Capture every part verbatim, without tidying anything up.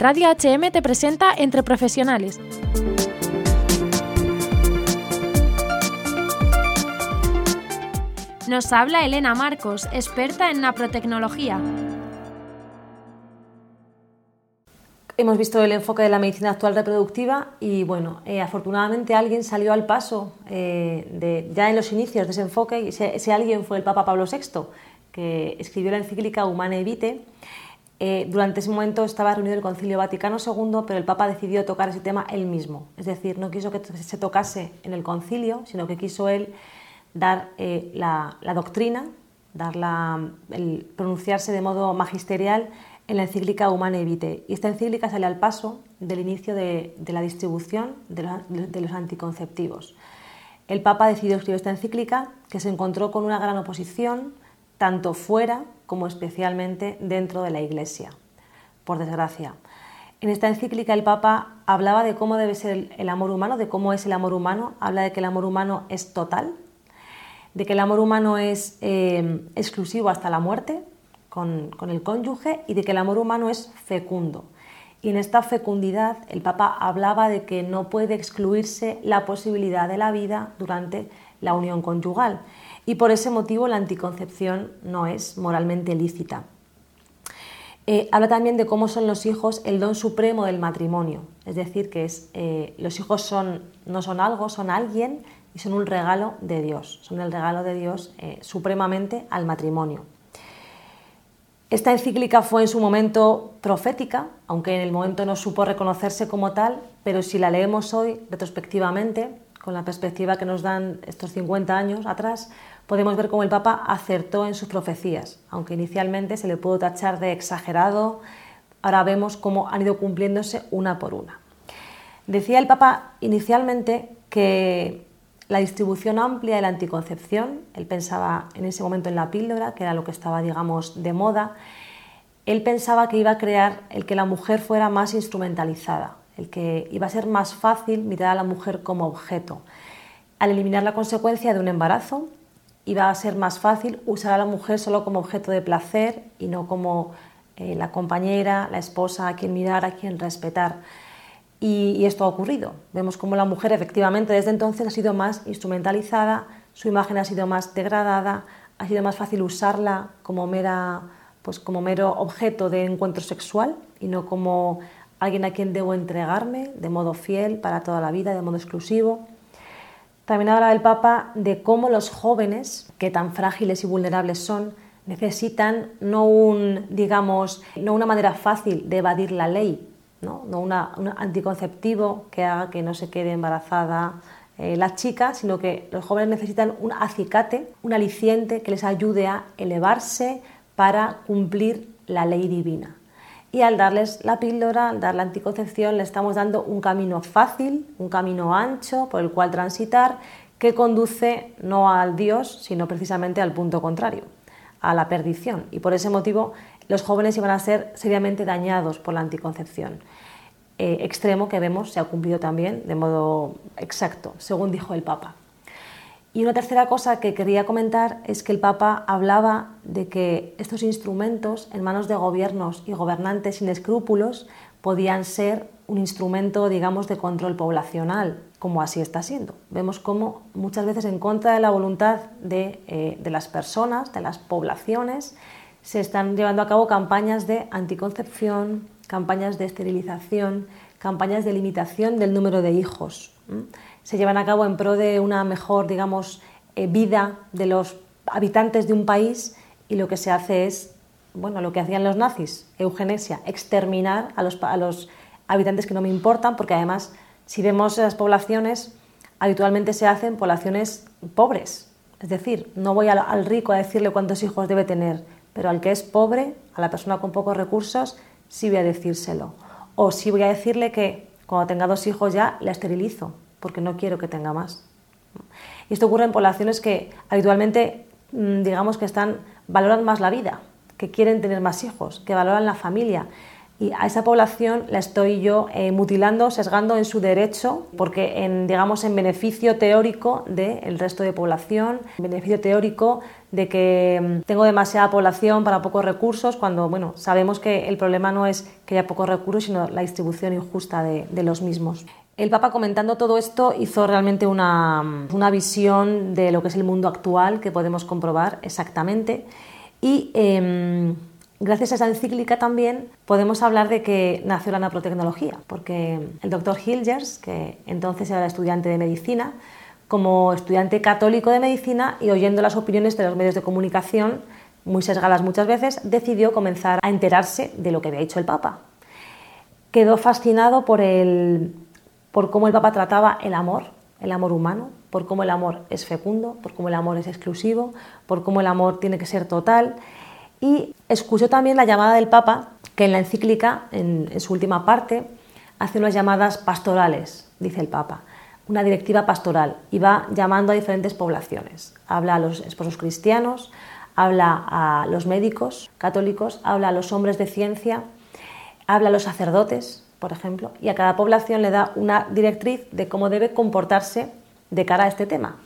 Radio H M te presenta Entre Profesionales. Nos habla Elena Marcos, experta en naprotecnología. Hemos visto el enfoque de la medicina actual reproductiva y, bueno, eh, afortunadamente alguien salió al paso eh, de, ya en los inicios de ese enfoque, y ese, ese alguien fue el Papa Pablo sexto, que escribió la encíclica Humanae Vitae. Eh, durante ese momento estaba reunido el Concilio Vaticano segundo, pero el Papa decidió tocar ese tema él mismo. Es decir, no quiso que se tocase en el concilio, sino que quiso él dar eh, la, la doctrina, dar la, el pronunciarse de modo magisterial en la encíclica Humanae Vitae. Y esta encíclica sale al paso del inicio de, de la distribución de los, de los anticonceptivos. El Papa decidió escribir esta encíclica, que se encontró con una gran oposición, tanto fuera como especialmente dentro de la Iglesia, por desgracia. En esta encíclica el Papa hablaba de cómo debe ser el, el amor humano, de cómo es el amor humano, habla de que el amor humano es total, de que el amor humano es eh, exclusivo hasta la muerte con, con el cónyuge y de que el amor humano es fecundo. Y en esta fecundidad el Papa hablaba de que no puede excluirse la posibilidad de la vida durante la unión conyugal y por ese motivo la anticoncepción no es moralmente lícita. Eh, habla también de cómo son los hijos el don supremo del matrimonio, es decir, que es, eh, los hijos son, no son algo, son alguien y son un regalo de Dios, son el regalo de Dios eh, supremamente al matrimonio. Esta encíclica fue en su momento profética, aunque en el momento no supo reconocerse como tal, pero si la leemos hoy retrospectivamente, con la perspectiva que nos dan estos cincuenta años atrás, podemos ver cómo el Papa acertó en sus profecías, aunque inicialmente se le pudo tachar de exagerado, ahora vemos cómo han ido cumpliéndose una por una. Decía el Papa inicialmente que la distribución amplia de la anticoncepción, él pensaba en ese momento en la píldora, que era lo que estaba, digamos, de moda, él pensaba que iba a crear el que la mujer fuera más instrumentalizada, el que iba a ser más fácil mirar a la mujer como objeto. Al eliminar la consecuencia de un embarazo, iba a ser más fácil usar a la mujer solo como objeto de placer y no como eh, la compañera, la esposa, a quien mirar, a quien respetar. Y, y esto ha ocurrido. Vemos cómo la mujer efectivamente desde entonces ha sido más instrumentalizada, su imagen ha sido más degradada, ha sido más fácil usarla como, mera, pues como mero objeto de encuentro sexual y no como alguien a quien debo entregarme de modo fiel para toda la vida, de modo exclusivo. También habla el Papa de cómo los jóvenes, que tan frágiles y vulnerables son, necesitan no un, digamos, no una manera fácil de evadir la ley, no, no una, un anticonceptivo que haga que no se quede embarazada eh, la chica, sino que los jóvenes necesitan un acicate, un aliciente que les ayude a elevarse para cumplir la ley divina. Y al darles la píldora, al dar la anticoncepción, le estamos dando un camino fácil, un camino ancho por el cual transitar, que conduce no al Dios, sino precisamente al punto contrario, a la perdición. Y por ese motivo los jóvenes iban a ser seriamente dañados por la anticoncepción. Eh, extremo que vemos se ha cumplido también de modo exacto, según dijo el Papa. Y una tercera cosa que quería comentar es que el Papa hablaba de que estos instrumentos en manos de gobiernos y gobernantes sin escrúpulos podían ser un instrumento, digamos, de control poblacional, como así está siendo. Vemos cómo muchas veces en contra de la voluntad de, eh, de las personas, de las poblaciones, se están llevando a cabo campañas de anticoncepción, campañas de esterilización, campañas de limitación del número de hijos. Se llevan a cabo en pro de una mejor, digamos, eh, vida de los habitantes de un país y lo que se hace es, bueno, lo que hacían los nazis, eugenesia, exterminar a los, a los habitantes que no me importan, porque además, si vemos las poblaciones, habitualmente se hacen poblaciones pobres. Es decir, no voy al, al rico a decirle cuántos hijos debe tener, pero al que es pobre, a la persona con pocos recursos, sí voy a decírselo. O sí voy a decirle que cuando tenga dos hijos ya la esterilizo, porque no quiero que tenga más. Y esto ocurre en poblaciones que habitualmente, digamos que están, valoran más la vida, que quieren tener más hijos, que valoran la familia. Y a esa población la estoy yo eh, mutilando, sesgando en su derecho, porque en, digamos, en beneficio teórico del resto de población, en beneficio teórico de que tengo demasiada población para pocos recursos, cuando bueno, sabemos que el problema no es que haya pocos recursos, sino la distribución injusta de, de los mismos. El Papa, comentando todo esto, hizo realmente una, una visión de lo que es el mundo actual, que podemos comprobar exactamente, y eh, gracias a esa encíclica también podemos hablar de que nació la nanotecnología, porque el doctor Hilgers, que entonces era estudiante de medicina, como estudiante católico de medicina y oyendo las opiniones de los medios de comunicación, muy sesgadas muchas veces, decidió comenzar a enterarse de lo que había dicho el Papa. Quedó fascinado por, el, por cómo el Papa trataba el amor, el amor humano, por cómo el amor es fecundo, por cómo el amor es exclusivo, por cómo el amor tiene que ser total. Y escuchó también la llamada del Papa, que en la encíclica, en, en su última parte, hace unas llamadas pastorales, dice el Papa, una directiva pastoral, y va llamando a diferentes poblaciones. Habla a los esposos cristianos, habla a los médicos católicos, habla a los hombres de ciencia, habla a los sacerdotes, por ejemplo, y a cada población le da una directriz de cómo debe comportarse de cara a este tema.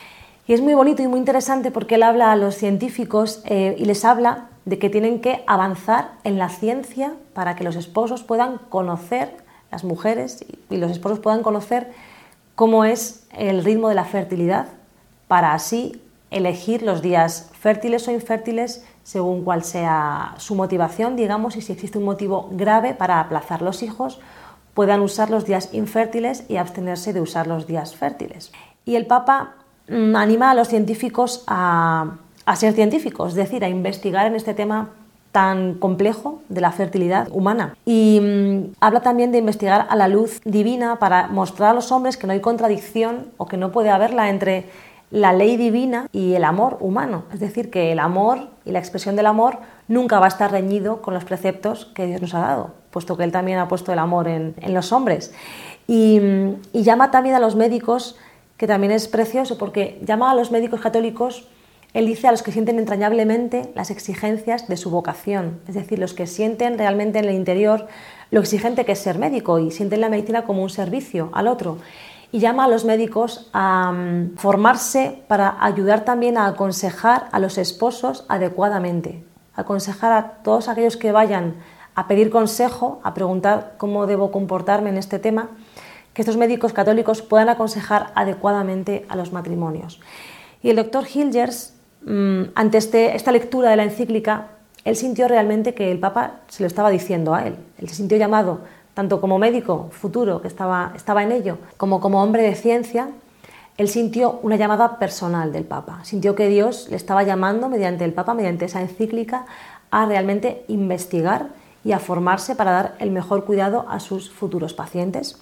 Y es muy bonito y muy interesante porque él habla a los científicos eh, y les habla de que tienen que avanzar en la ciencia para que los esposos puedan conocer, las mujeres y los esposos puedan conocer cómo es el ritmo de la fertilidad, para así elegir los días fértiles o infértiles según cuál sea su motivación, digamos, y si existe un motivo grave para aplazar los hijos, puedan usar los días infértiles y abstenerse de usar los días fértiles. Y el Papa mmm, anima a los científicos a, a ser científicos, es decir, a investigar en este tema tan complejo de la fertilidad humana. Y mmm, habla también de investigar a la luz divina para mostrar a los hombres que no hay contradicción o que no puede haberla entre la ley divina y el amor humano. Es decir, que el amor y la expresión del amor nunca va a estar reñido con los preceptos que Dios nos ha dado, puesto que Él también ha puesto el amor en, en los hombres. Y, y llama también a los médicos, que también es precioso, porque llama a los médicos católicos. Él dice a los que sienten entrañablemente las exigencias de su vocación, es decir, los que sienten realmente en el interior lo exigente que es ser médico y sienten la medicina como un servicio al otro. Y llama a los médicos a um, formarse para ayudar también a aconsejar a los esposos adecuadamente, aconsejar a todos aquellos que vayan a pedir consejo, a preguntar cómo debo comportarme en este tema, que estos médicos católicos puedan aconsejar adecuadamente a los matrimonios. Y el doctor Hilgers, ante este, esta lectura de la encíclica, él sintió realmente que el Papa se lo estaba diciendo a él. Él se sintió llamado, tanto como médico futuro, que estaba, estaba en ello, como como hombre de ciencia. Él sintió una llamada personal del Papa. Sintió que Dios le estaba llamando mediante el Papa, mediante esa encíclica, a realmente investigar y a formarse para dar el mejor cuidado a sus futuros pacientes.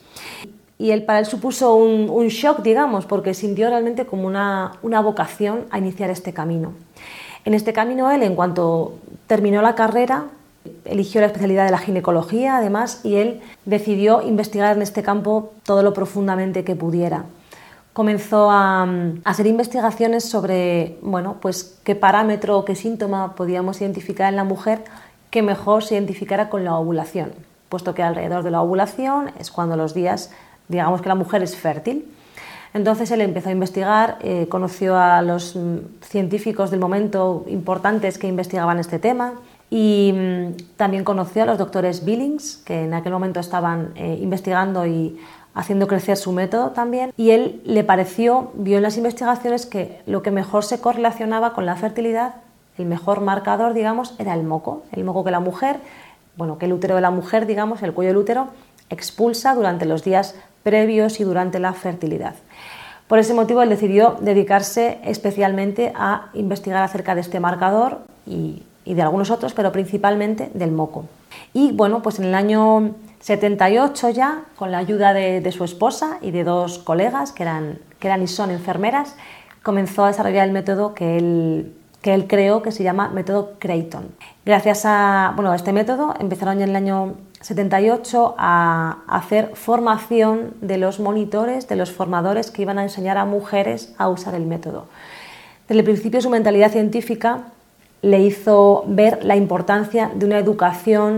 Y él, para él supuso un, un shock, digamos, porque sintió realmente como una, una vocación a iniciar este camino. En este camino él, en cuanto terminó la carrera, eligió la especialidad de la ginecología, además, y él decidió investigar en este campo todo lo profundamente que pudiera. Comenzó a, a hacer investigaciones sobre, bueno, pues qué parámetro o qué síntoma podíamos identificar en la mujer que mejor se identificara con la ovulación, puesto que alrededor de la ovulación es cuando los días, digamos que la mujer es fértil. Entonces él empezó a investigar, eh, conoció a los mm, científicos del momento importantes que investigaban este tema y mm, también conoció a los doctores Billings, que en aquel momento estaban eh, investigando y haciendo crecer su método también, y él le pareció, vio en las investigaciones que lo que mejor se correlacionaba con la fertilidad, el mejor marcador, digamos, era el moco, el moco que la mujer, bueno, que el útero de la mujer, digamos, el cuello del útero, expulsa durante los días previos y durante la fertilidad. Por ese motivo él decidió dedicarse especialmente a investigar acerca de este marcador y, y de algunos otros, pero principalmente del moco. Y bueno, pues en el año setenta y ocho ya, con la ayuda de, de su esposa y de dos colegas que eran, que eran y son enfermeras, comenzó a desarrollar el método que él, que él creó, que se llama método Creighton. Gracias a, bueno, a este método empezaron ya en el año setenta y ocho a hacer formación de los monitores, de los formadores que iban a enseñar a mujeres a usar el método. Desde el principio su mentalidad científica le hizo ver la importancia de una educación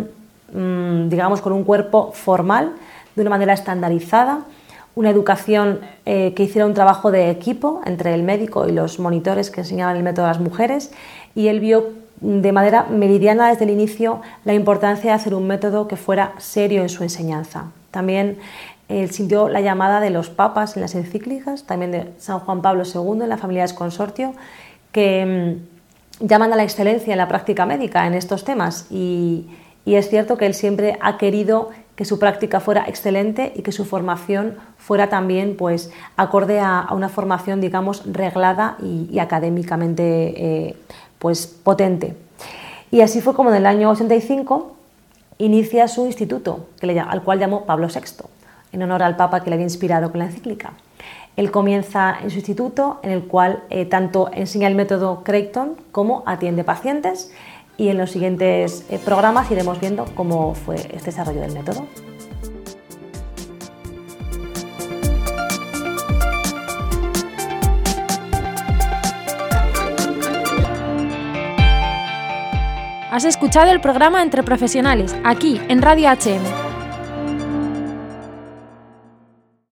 mmm, digamos, con un cuerpo formal, de una manera estandarizada, una educación eh, que hiciera un trabajo de equipo entre el médico y los monitores que enseñaban el método a las mujeres, y él vio de manera meridiana desde el inicio la importancia de hacer un método que fuera serio en su enseñanza. También él sintió la llamada de los papas en las encíclicas, también de San Juan Pablo segundo en la Familiares Consortio, que mmm, llaman a la excelencia en la práctica médica en estos temas, y, y es cierto que él siempre ha querido que su práctica fuera excelente y que su formación fuera también pues, acorde a, a una formación, digamos, reglada y, y académicamente eh, pues, potente. Y así fue como en el año ochenta y cinco inicia su instituto, que le, al cual llamó Pablo sexto, en honor al Papa que le había inspirado con la encíclica. Él comienza en su instituto, en el cual eh, tanto enseña el método Creighton como atiende pacientes, y en los siguientes eh, programas iremos viendo cómo fue este desarrollo del método. Has escuchado el programa Entre Profesionales, aquí en Radio H M.